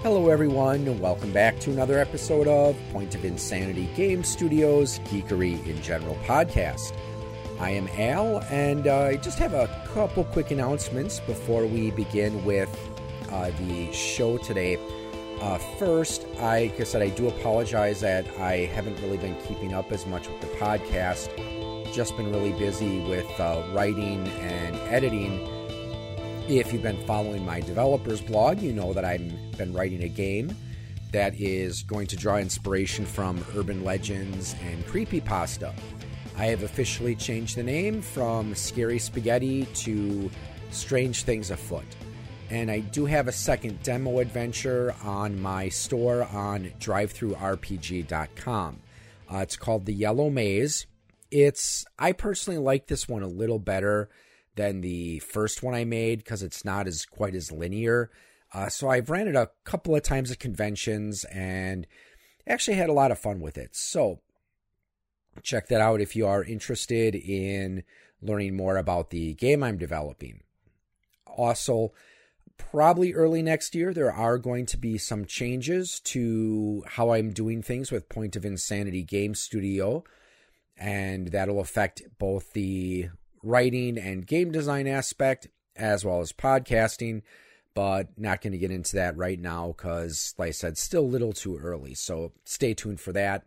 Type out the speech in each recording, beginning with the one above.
Hello everyone, and welcome back to another episode of Point of Insanity Game Studios Geekery in General podcast. I am Al, and I just have a couple quick announcements before we begin with the show today. First, like I said, I do apologize that I haven't really been keeping up as much with the podcast. Just been really busy with writing and editing. If you've been following my developers blog, you know that I've been writing a game that is going to draw inspiration from urban legends and creepypasta. I have officially changed the name from Scary Spaghetti to Strange Things Afoot. And I do have a second demo adventure on my store on drivethrurpg.com. It's called The Yellow Maze. I personally like this one a little better than the first one I made because it's not quite as linear. So I've ran it a couple of times at conventions and actually had a lot of fun with it. So check that out if you are interested in learning more about the game I'm developing. Also, probably early next year, there are going to be some changes to how I'm doing things with Point of Insanity Game Studio, and that'll affect both the writing and game design aspect as well as podcasting, but not going to get into that right now because, like I said, still a little too early, so stay tuned for that.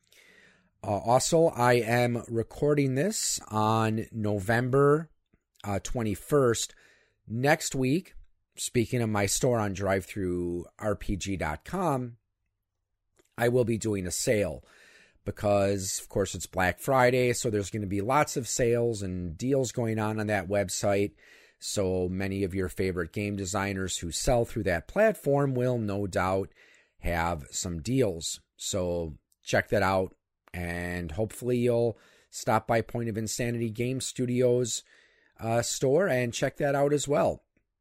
Also, I am recording this on November 21st. Next week, speaking of my store on drivethrurpg.com, I will be doing a sale because, of course, it's Black Friday, so there's going to be lots of sales and deals going on that website. So many of your favorite game designers who sell through that platform will no doubt have some deals. So check that out, and hopefully you'll stop by Point of Insanity Game Studios store and check that out as well.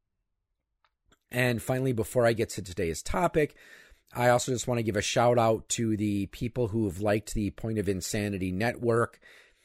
And finally, before I get to today's topic, I also just want to give a shout out to the people who have liked the Point of Insanity Network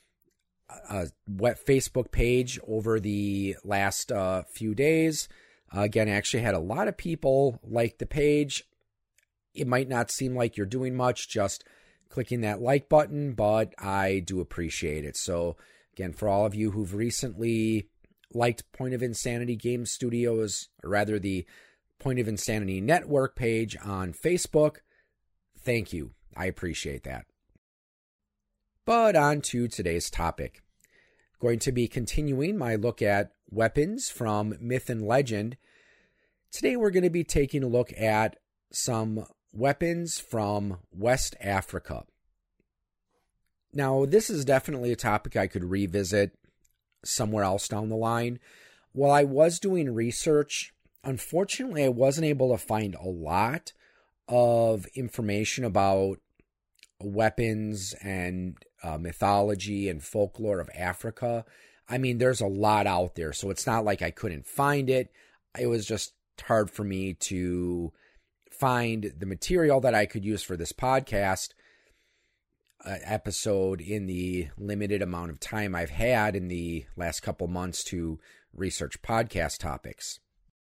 Facebook page over the last few days. Again, I actually had a lot of people like the page. It might not seem like you're doing much, just clicking that like button, but I do appreciate it. So again, for all of you who've recently liked Point of Insanity Game Studios, or rather the Point of Insanity Network page on Facebook, thank you. I appreciate that. But on to today's topic. Going to be continuing my look at weapons from myth and legend. Today we're going to be taking a look at some weapons from West Africa. Now, this is definitely a topic I could revisit somewhere else down the line. While I was doing research, unfortunately, I wasn't able to find a lot of information about weapons and mythology and folklore of Africa. I mean, there's a lot out there, so it's not like I couldn't find it. It was just hard for me to find the material that I could use for this podcast episode in the limited amount of time I've had in the last couple months to research podcast topics.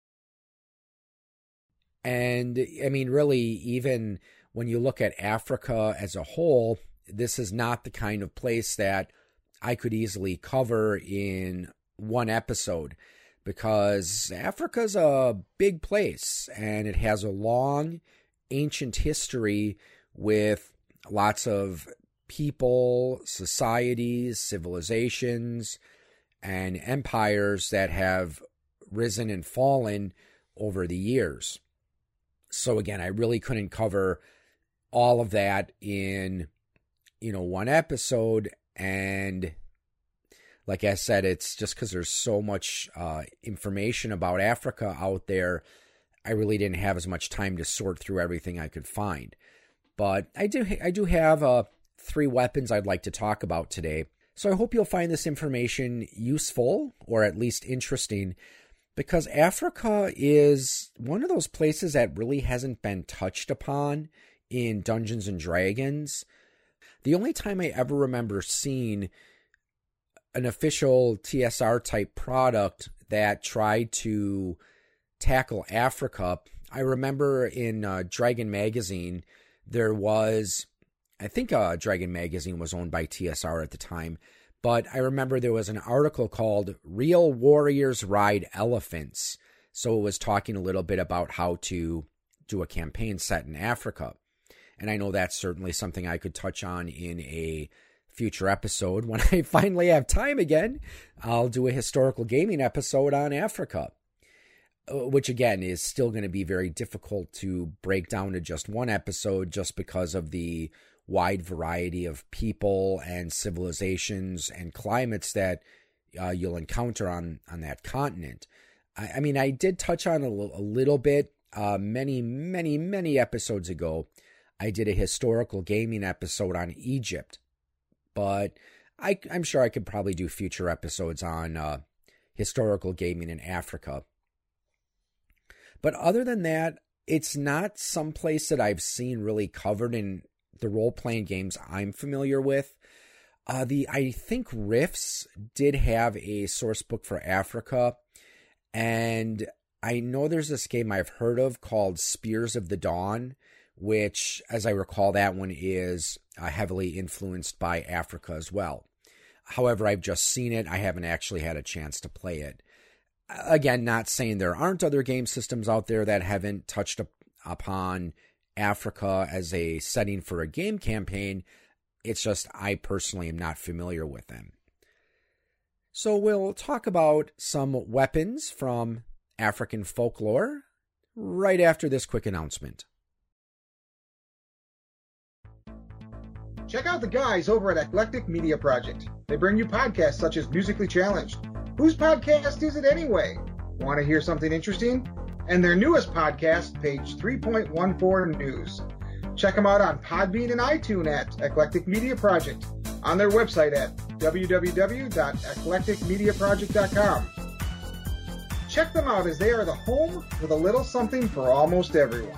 And I mean, really, even when you look at Africa as a whole, this is not the kind of place that I could easily cover in one episode, because Africa's a big place and it has a long, ancient history with lots of people, societies, civilizations, and empires that have risen and fallen over the years. So again, I really couldn't cover all of that in, one episode. And like I said, it's just because there's so much information about Africa out there, I really didn't have as much time to sort through everything I could find. But I do have 3 weapons I'd like to talk about today. So I hope you'll find this information useful, or at least interesting, because Africa is one of those places that really hasn't been touched upon in Dungeons and Dragons. The only time I ever remember seeing an official TSR type product that tried to tackle Africa, I remember in Dragon Magazine, there was, I think Dragon Magazine was owned by TSR at the time, but I remember there was an article called Real Warriors Ride Elephants. So it was talking a little bit about how to do a campaign set in Africa. And I know that's certainly something I could touch on in a future episode. When I finally have time again, I'll do a historical gaming episode on Africa, which again is still going to be very difficult to break down to just one episode just because of the wide variety of people and civilizations and climates that you'll encounter on that continent. I mean, I did touch on a little bit many episodes ago. I did a historical gaming episode on Egypt, but I'm sure I could probably do future episodes on historical gaming in Africa. But other than that, it's not someplace that I've seen really covered in the role-playing games I'm familiar with. I think Rifts did have a source book for Africa, and I know there's this game I've heard of called Spears of the Dawn, which, as I recall, that one is heavily influenced by Africa as well. However, I've just seen it. I haven't actually had a chance to play it. Again, not saying there aren't other game systems out there that haven't touched upon Africa as a setting for a game campaign. It's just I personally am not familiar with them. So we'll talk about some weapons from African folklore right after this quick announcement. Check out the guys over at Eclectic Media Project. They bring you podcasts such as Musically Challenged. Whose podcast is it anyway? Want to hear something interesting? And their newest podcast, Page 3.14 News. Check them out on Podbean and iTunes at Eclectic Media Project, on their website at www.eclecticmediaproject.com. Check them out as they are the home with a little something for almost everyone.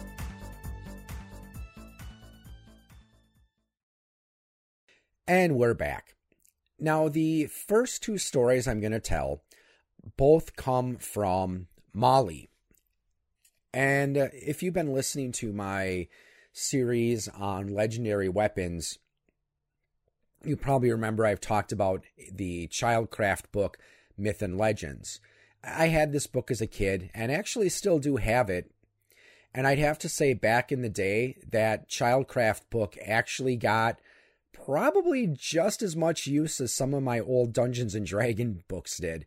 And we're back. Now, the first two stories I'm going to tell both come from Mali. And if you've been listening to my series on legendary weapons, you probably remember I've talked about the Childcraft book, Myth and Legends. I had this book as a kid and actually still do have it. And I'd have to say back in the day, that Childcraft book actually got probably just as much use as some of my old Dungeons and Dragons books did.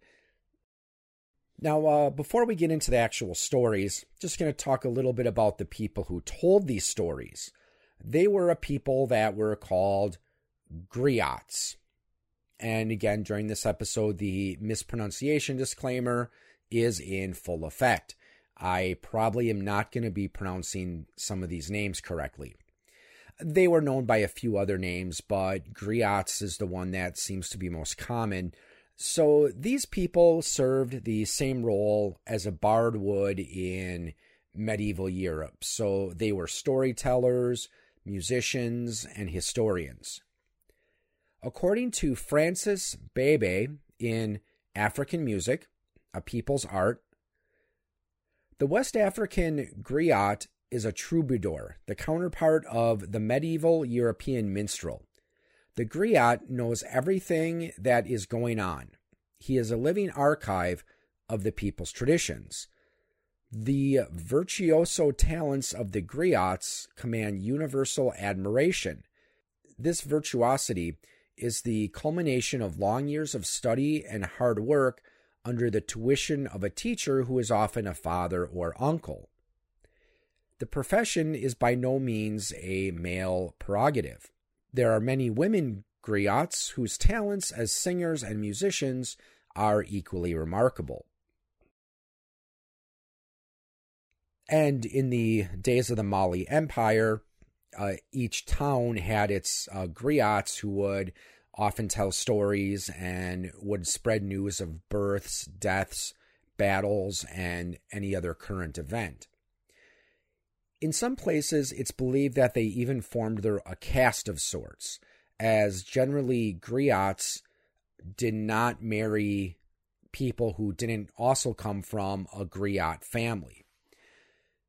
Now, before we get into the actual stories, just going to talk a little bit about the people who told these stories. They were a people that were called griots. And again, during this episode, the mispronunciation disclaimer is in full effect. I probably am not going to be pronouncing some of these names correctly. They were known by a few other names, but griots is the one that seems to be most common. So these people served the same role as a bard would in medieval Europe. So they were storytellers, musicians, and historians. According to Francis Bebe in African Music, A People's Art, the West African griot is a troubadour, the counterpart of the medieval European minstrel. The griot knows everything that is going on. He is a living archive of the people's traditions. The virtuoso talents of the griots command universal admiration. This virtuosity is the culmination of long years of study and hard work under the tuition of a teacher who is often a father or uncle. The profession is by no means a male prerogative. There are many women griots whose talents as singers and musicians are equally remarkable. And in the days of the Mali Empire, each town had its griots who would often tell stories and would spread news of births, deaths, battles, and any other current event. In some places, it's believed that they even formed a caste of sorts, as generally griots did not marry people who didn't also come from a griot family.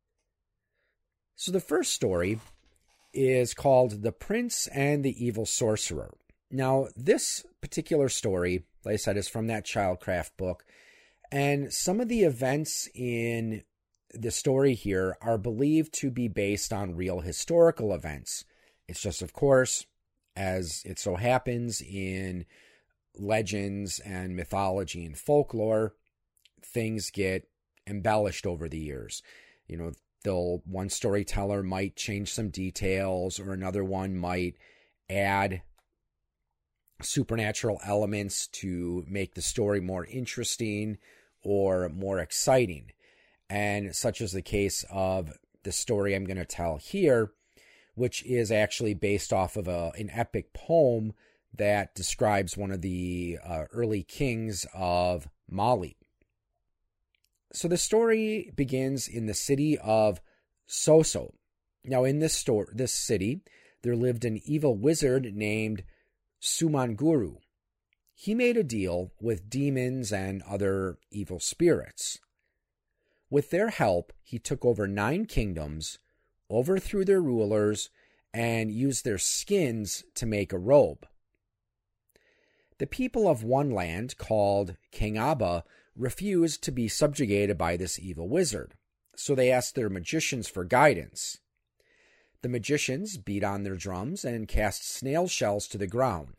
So the first story is called The Prince and the Evil Sorcerer. Now, this particular story, like I said, is from that Childcraft book, and some of the events in the story here are believed to be based on real historical events. It's just, of course, as it so happens in legends and mythology and folklore, things get embellished over the years. One storyteller might change some details, or another one might add supernatural elements to make the story more interesting or more exciting. And such is the case of the story I'm going to tell here, which is actually based off of an epic poem that describes one of the early kings of Mali. So the story begins in the city of Soso. Now, in this city, there lived an evil wizard named Sumanguru. He made a deal with demons and other evil spirits. With their help, he took over 9 kingdoms, overthrew their rulers, and used their skins to make a robe. The people of one land, called Kangaba, refused to be subjugated by this evil wizard, so they asked their magicians for guidance. The magicians beat on their drums and cast snail shells to the ground.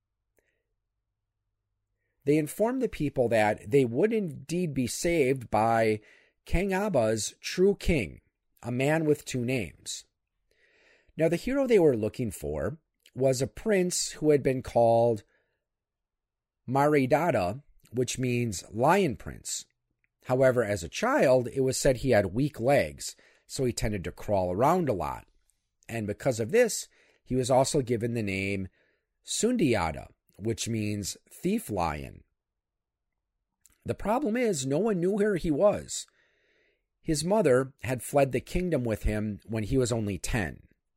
They informed the people that they would indeed be saved by Kangaba's true king, a man with 2 names. Now, the hero they were looking for was a prince who had been called Maridada, which means lion prince. However, as a child, it was said he had weak legs, so he tended to crawl around a lot. And because of this, he was also given the name Sundiata, which means thief lion. The problem is, no one knew where he was. His mother had fled the kingdom with him when he was only 10.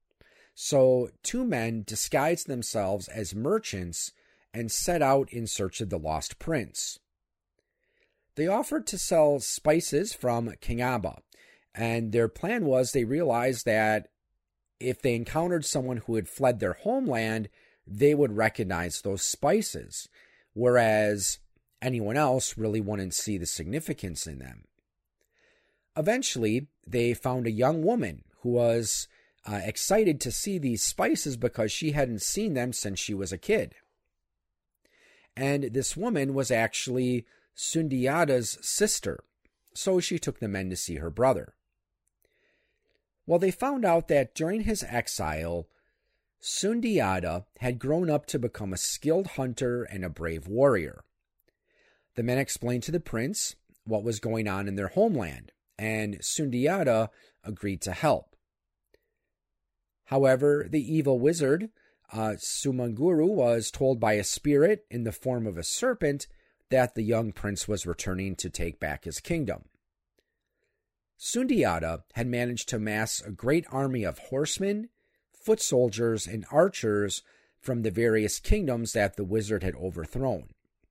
So 2 men disguised themselves as merchants and set out in search of the lost prince. They offered to sell spices from Kangaba, and their plan was they realized that if they encountered someone who had fled their homeland, they would recognize those spices, whereas anyone else really wouldn't see the significance in them. Eventually, they found a young woman who was excited to see these spices because she hadn't seen them since she was a kid. And this woman was actually Sundiata's sister, so she took the men to see her brother. Well, they found out that during his exile, Sundiata had grown up to become a skilled hunter and a brave warrior. The men explained to the prince what was going on in their homeland, and Sundiata agreed to help. However, the evil wizard, Sumanguru, was told by a spirit in the form of a serpent that the young prince was returning to take back his kingdom. Sundiata had managed to amass a great army of horsemen, foot soldiers, and archers from the various kingdoms that the wizard had overthrown.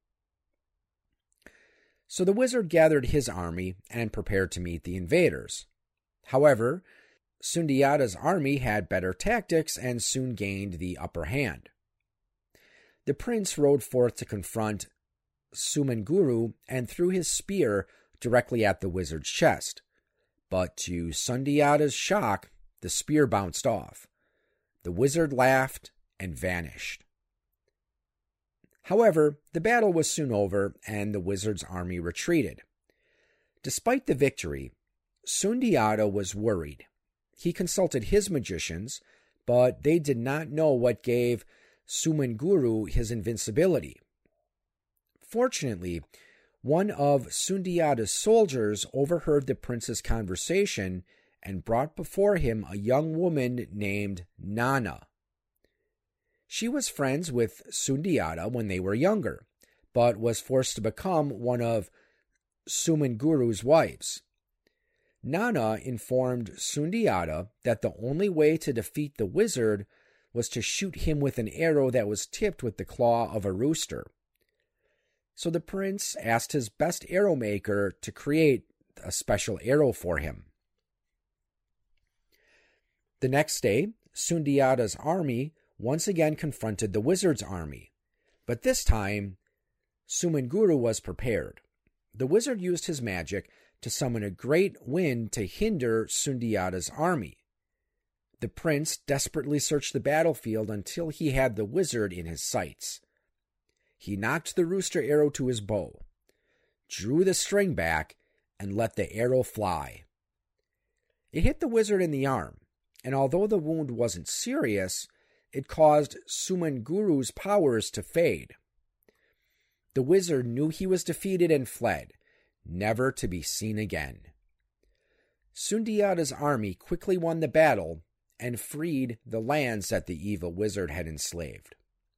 So the wizard gathered his army and prepared to meet the invaders. However, Sundiata's army had better tactics and soon gained the upper hand. The prince rode forth to confront Sumanguru and threw his spear directly at the wizard's chest. But to Sundiata's shock, the spear bounced off. The wizard laughed and vanished. However, the battle was soon over and the wizard's army retreated. Despite the victory, Sundiata was worried. He consulted his magicians, but they did not know what gave Sumanguru his invincibility. Fortunately, one of Sundiata's soldiers overheard the prince's conversation and brought before him a young woman named Nana. She was friends with Sundiata when they were younger, but was forced to become one of Sumanguru's wives. Nana informed Sundiata that the only way to defeat the wizard was to shoot him with an arrow that was tipped with the claw of a rooster. So the prince asked his best arrow maker to create a special arrow for him. The next day, Sundiata's army once again confronted the wizard's army, but this time, Sumenguru was prepared. The wizard used his magic to summon a great wind to hinder Sundiata's army. The prince desperately searched the battlefield until he had the wizard in his sights. He knocked the rooster arrow to his bow, drew the string back, and let the arrow fly. It hit the wizard in the arm, and although the wound wasn't serious, it caused Sumenguru's powers to fade. The wizard knew he was defeated and fled, never to be seen again. Sundiata's army quickly won the battle and freed the lands that the evil wizard had enslaved.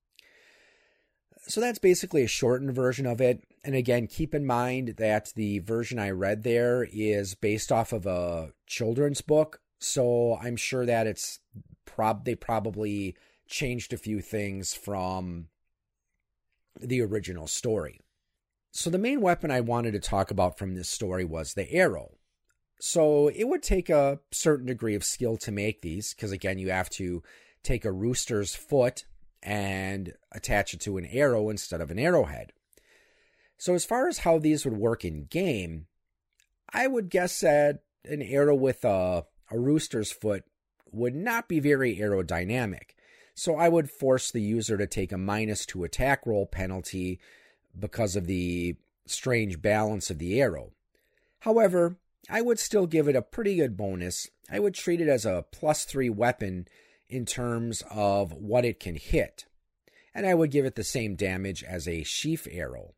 So that's basically a shortened version of it. And again, keep in mind that the version I read there is based off of a children's book. So I'm sure that they probably changed a few things from the original story. So the main weapon I wanted to talk about from this story was the arrow. So it would take a certain degree of skill to make these, because again, you have to take a rooster's foot and attach it to an arrow instead of an arrowhead. So as far as how these would work in game, I would guess that an arrow with a rooster's foot would not be very aerodynamic. So I would force the user to take a -2 attack roll penalty because of the strange balance of the arrow. However, I would still give it a pretty good bonus. I would treat it as a +3 weapon in terms of what it can hit, and I would give it the same damage as a sheaf arrow.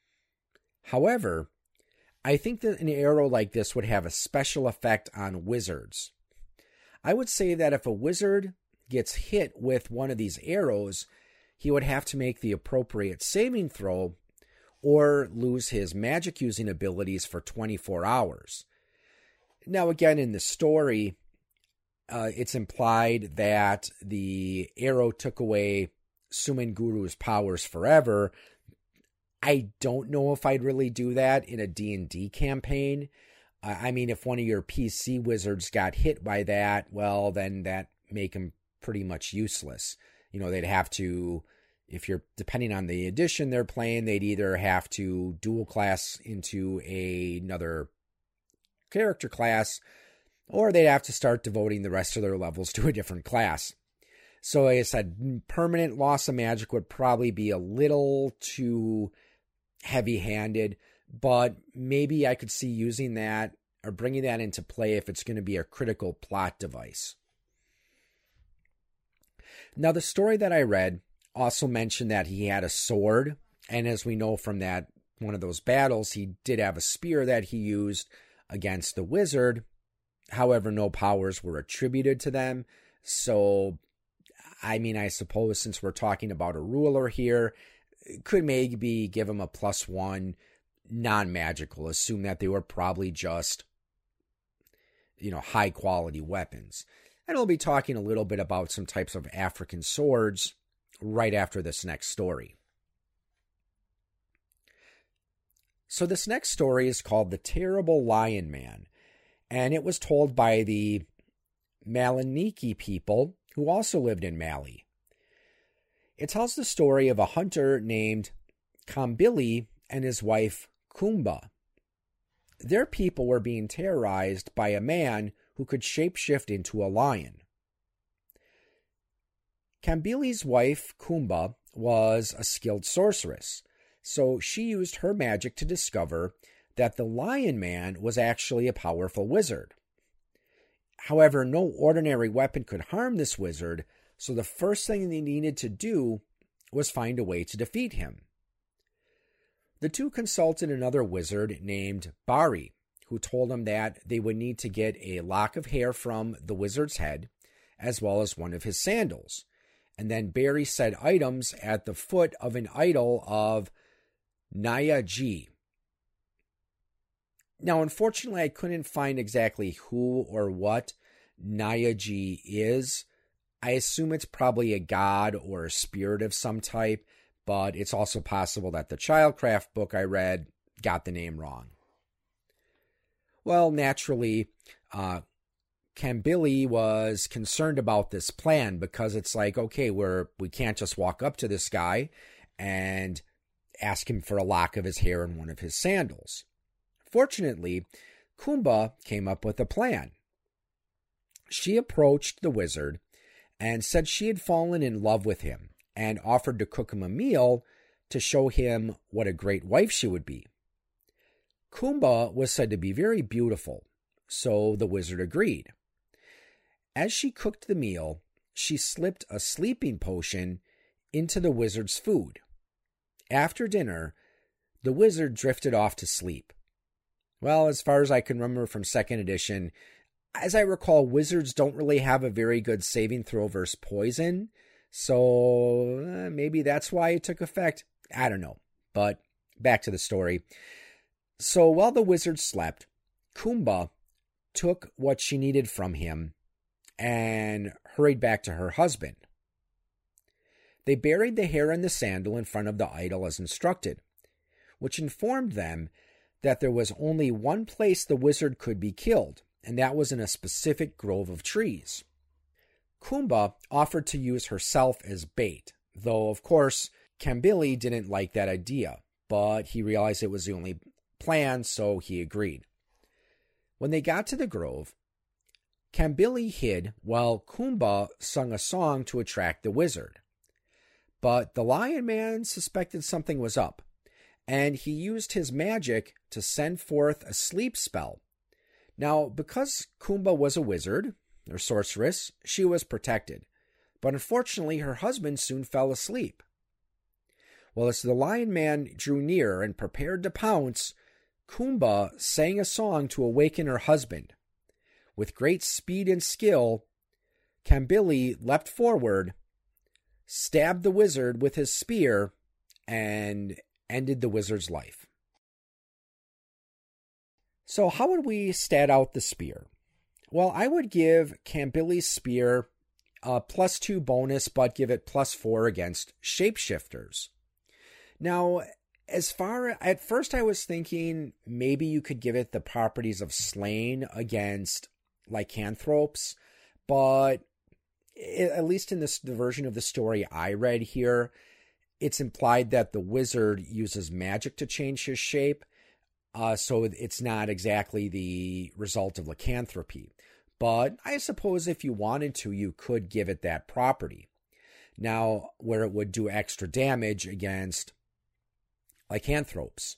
However, I think that an arrow like this would have a special effect on wizards. I would say that if a wizard gets hit with one of these arrows, he would have to make the appropriate saving throw or lose his magic using abilities for 24 hours. Now again, in the story, it's implied that the arrow took away Sumenguru's powers forever. I don't know if I'd really do that in a D&D campaign. I mean, if one of your PC wizards got hit by that, well, then that make him pretty much useless. You know, they'd have to, if you're depending on the edition they're playing, they'd either have to dual class into another character class, or they'd have to start devoting the rest of their levels to a different class. So like I said, permanent loss of magic would probably be a little too heavy-handed, but maybe I could see using that or bringing that into play if it's going to be a critical plot device. Now, the story that I read also mentioned that he had a sword, and as we know from that one of those battles, he did have a spear that he used against the wizard. However, no powers were attributed to them. So, I mean, I suppose since we're talking about a ruler here, could maybe give him a +1 non-magical. Assume that they were probably just, high-quality weapons. And we'll be talking a little bit about some types of African swords right after this next story. So this next story is called The Terrible Lion Man, and it was told by the Maliniki people who also lived in Mali. It tells the story of a hunter named Kambili and his wife Kumba. Their people were being terrorized by a man who could shapeshift into a lion. Kambili's wife, Kumba, was a skilled sorceress, so she used her magic to discover that the Lion Man was actually a powerful wizard. However, no ordinary weapon could harm this wizard, so the first thing they needed to do was find a way to defeat him. The two consulted another wizard named Bari, who told them that they would need to get a lock of hair from the wizard's head, as well as one of his sandals, and then bury said items at the foot of an idol of Nyaji. Now, unfortunately, I couldn't find exactly who or what Nyaji is. I assume it's probably a god or a spirit of some type, but it's also possible that the Childcraft book I read got the name wrong. Well, naturally, Kambili was concerned about this plan because it's like, okay, we can't just walk up to this guy and ask him for a lock of his hair and one of his sandals. Fortunately, Kumba came up with a plan. She approached the wizard and said she had fallen in love with him and offered to cook him a meal to show him what a great wife she would be. Kumba was said to be very beautiful, so the wizard agreed. As she cooked the meal, she slipped a sleeping potion into the wizard's food. After dinner, the wizard drifted off to sleep. Well, as far as I can remember from 2nd edition, as I recall, wizards don't really have a very good saving throw versus poison, so maybe that's why it took effect. I don't know, but back to the story. So while the wizard slept, Kumba took what she needed from him and hurried back to her husband. They buried the hair and the sandal in front of the idol as instructed, which informed them that there was only one place the wizard could be killed, and that was in a specific grove of trees. Kumba offered to use herself as bait, though, of course, Kambili didn't like that idea, but he realized it was the only plan, so he agreed. When they got to the grove, Kambili hid while Kumba sung a song to attract the wizard. But the Lion Man suspected something was up, and he used his magic to send forth a sleep spell. Now, because Kumba was a wizard, or sorceress, she was protected, but unfortunately her husband soon fell asleep. Well, as the Lion Man drew near and prepared to pounce, Kumba sang a song to awaken her husband. With great speed and skill, Kambili leapt forward, stabbed the wizard with his spear, and ended the wizard's life. So how would we stat out the spear? Well, I would give Kambili's spear a +2 bonus, but give it +4 against shapeshifters. Now, at first I was thinking maybe you could give it the properties of slaying against lycanthropes, but at least in the version of the story I read here, it's implied that the wizard uses magic to change his shape, so it's not exactly the result of lycanthropy. But I suppose if you wanted to, you could give it that property. Now, where it would do extra damage against lycanthropes.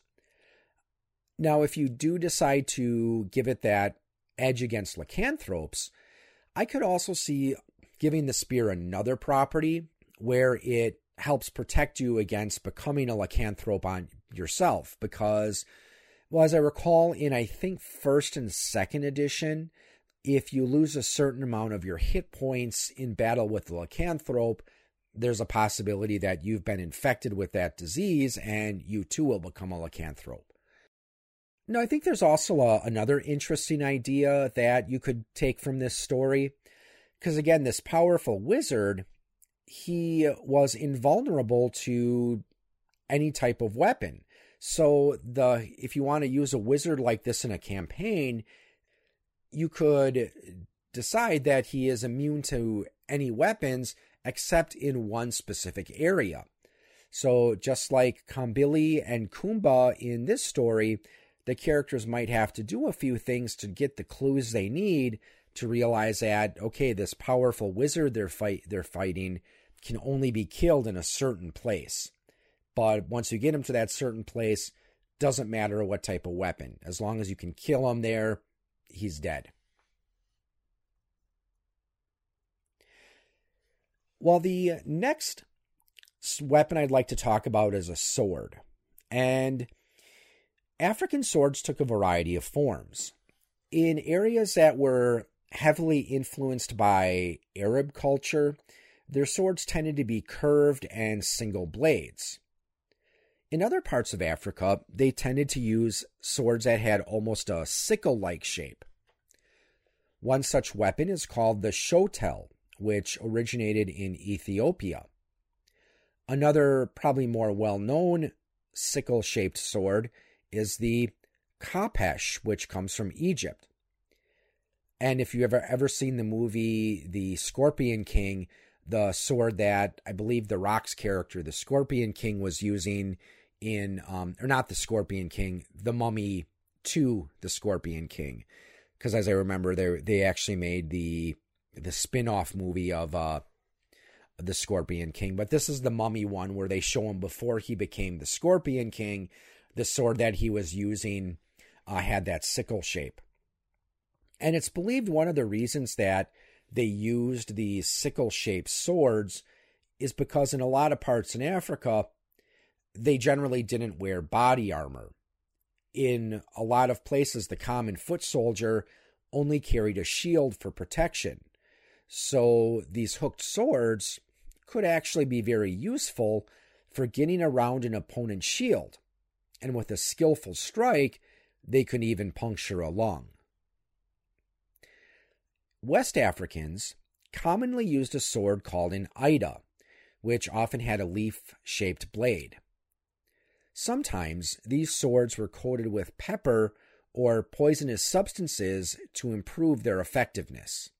Now, if you do decide to give it that edge against lycanthropes, I could also see giving the spear another property where it helps protect you against becoming a lycanthrope on yourself. Because, well, as I recall in, I think, 1st and 2nd edition, if you lose a certain amount of your hit points in battle with the lycanthrope, there's a possibility that you've been infected with that disease and you too will become a lycanthrope. Now, I think there's also another interesting idea that you could take from this story. Because again, this powerful wizard, he was invulnerable to any type of weapon. So if you want to use a wizard like this in a campaign, you could decide that he is immune to any weapons except in one specific area. So just like Kambili and Kumba in this story, the characters might have to do a few things to get the clues they need to realize that, okay, this powerful wizard they're fighting can only be killed in a certain place. But once you get him to that certain place, doesn't matter what type of weapon. As long as you can kill him there, he's dead. Well, the next weapon I'd like to talk about is a sword. And African swords took a variety of forms. In areas that were heavily influenced by Arab culture, their swords tended to be curved and single blades. In other parts of Africa, they tended to use swords that had almost a sickle-like shape. One such weapon is called the shotel, which originated in Ethiopia. Another, probably more well-known sickle-shaped sword is the Khopesh, which comes from Egypt. And if you ever seen the movie The Scorpion King, the sword that I believe the Rock's character, the Scorpion King, was using in, or not the Scorpion King, the Mummy 2, the Scorpion King. Because as I remember, they actually made the spin-off movie of the Scorpion King. But this is the Mummy one where they show him before he became the Scorpion King. The sword that he was using had that sickle shape. And it's believed one of the reasons that they used these sickle-shaped swords is because in a lot of parts in Africa, they generally didn't wear body armor. In a lot of places, the common foot soldier only carried a shield for protection. So these hooked swords could actually be very useful for getting around an opponent's shield. And with a skillful strike, they could even puncture a lung. West Africans commonly used a sword called an ida, which often had a leaf-shaped blade. Sometimes these swords were coated with pepper or poisonous substances to improve their effectiveness.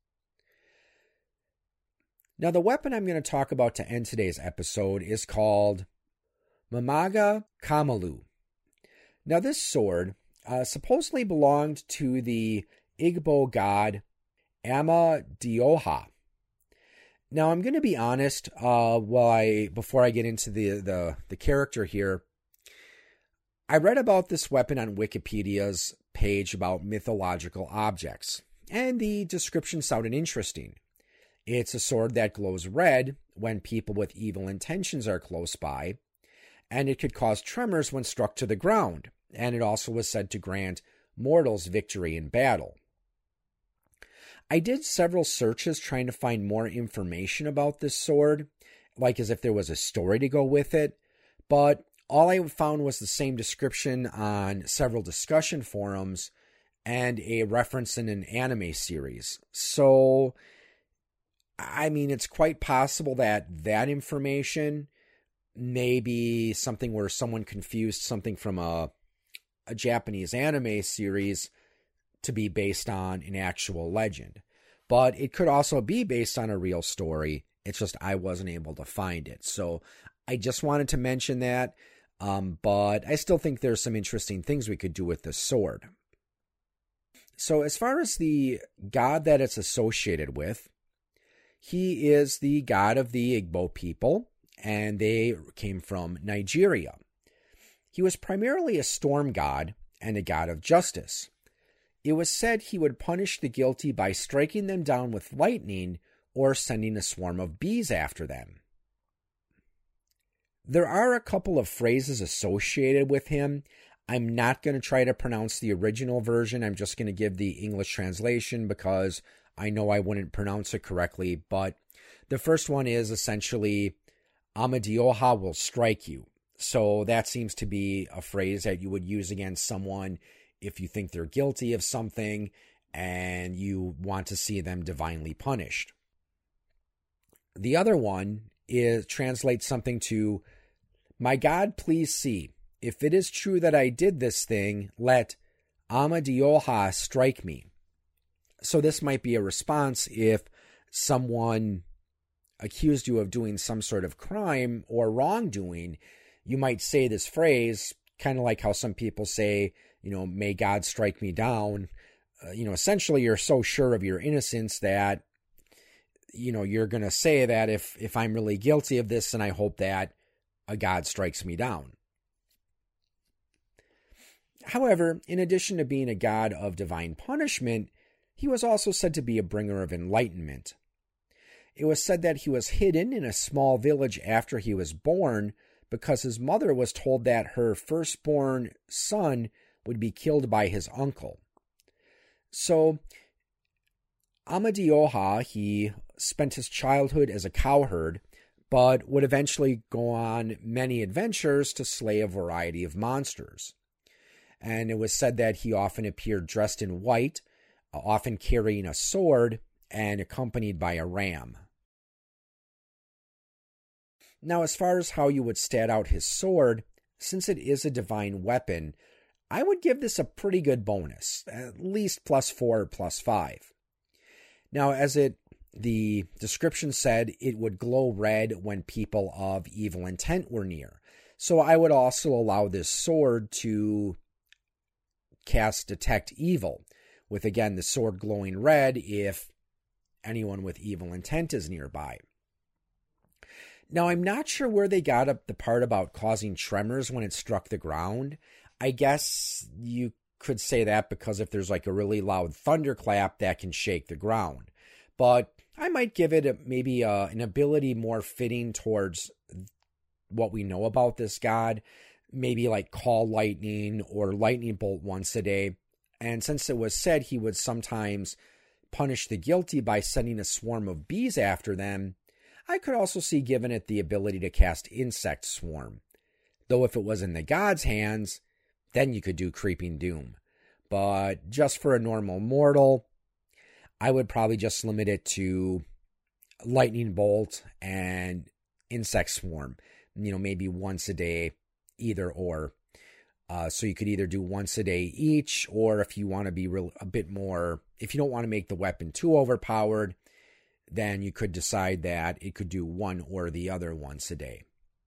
Now, the weapon I'm going to talk about to end today's episode is called Mamaga Kamalu. Now, this sword supposedly belonged to the Igbo god Amadioha. Now, I'm going to be honest, before I get into the character here, I read about this weapon on Wikipedia's page about mythological objects, and the description sounded interesting. It's a sword that glows red when people with evil intentions are close by, and it could cause tremors when struck to the ground, and it also was said to grant mortals victory in battle. I did several searches trying to find more information about this sword, like as if there was a story to go with it, but all I found was the same description on several discussion forums and a reference in an anime series. So, I mean, it's quite possible that information may be something where someone confused something from a Japanese anime series to be based on an actual legend. But it could also be based on a real story. It's just I wasn't able to find it. So I just wanted to mention that. But I still think there's some interesting things we could do with this sword. So as far as the god that it's associated with, he is the god of the Igbo people, and they came from Nigeria. He was primarily a storm god and a god of justice. It was said he would punish the guilty by striking them down with lightning or sending a swarm of bees after them. There are a couple of phrases associated with him. I'm not going to try to pronounce the original version. I'm just going to give the English translation because I know I wouldn't pronounce it correctly. But the first one is essentially, Amadioha will strike you. So that seems to be a phrase that you would use against someone if you think they're guilty of something and you want to see them divinely punished. The other one translates something to, my God, please see. If it is true that I did this thing, let Amadioha strike me. So this might be a response if someone accused you of doing some sort of crime or wrongdoing. You might say this phrase, kind of like how some people say, may God strike me down. Essentially you're so sure of your innocence that, you're going to say that if I'm really guilty of this, then I hope that a God strikes me down. However, in addition to being a god of divine punishment, he was also said to be a bringer of enlightenment. It was said that he was hidden in a small village after he was born because his mother was told that her firstborn son would be killed by his uncle. So, Amadioha, he spent his childhood as a cowherd, but would eventually go on many adventures to slay a variety of monsters. And it was said that he often appeared dressed in white, often carrying a sword, and accompanied by a ram. Now, as far as how you would stat out his sword, since it is a divine weapon, I would give this a pretty good bonus, at least +4 or +5. Now, the description said it would glow red when people of evil intent were near. So I would also allow this sword to cast Detect Evil, with again the sword glowing red if anyone with evil intent is nearby. Now, I'm not sure where they got up the part about causing tremors when it struck the ground. I guess you could say that because if there's like a really loud thunderclap, that can shake the ground. But I might give it maybe an ability more fitting towards what we know about this god. Maybe like call lightning or lightning bolt once a day. And since it was said he would sometimes punish the guilty by sending a swarm of bees after them, I could also see giving it the ability to cast Insect Swarm. Though if it was in the god's hands, then you could do Creeping Doom. But just for a normal mortal, I would probably just limit it to Lightning Bolt and Insect Swarm. Maybe once a day, either or. So you could either do once a day each, or if you want to be a bit more, if you don't want to make the weapon too overpowered, then you could decide that it could do one or the other once a day.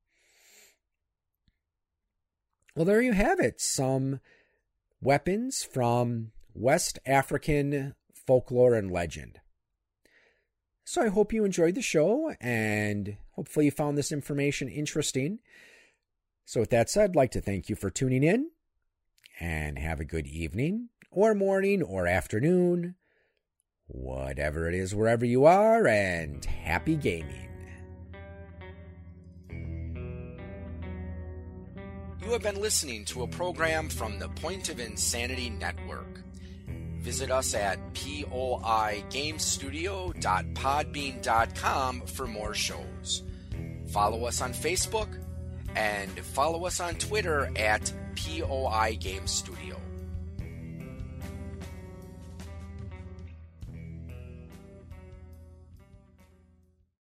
Well, there you have it. Some weapons from West African folklore and legend. So I hope you enjoyed the show, and hopefully you found this information interesting. So with that said, I'd like to thank you for tuning in, and have a good evening, or morning, or afternoon, whatever it is, wherever you are, and happy gaming. You have been listening to a program from the Point of Insanity Network. Visit us at poigamestudio.podbean.com for more shows. Follow us on Facebook, and follow us on Twitter at POI Game Studio.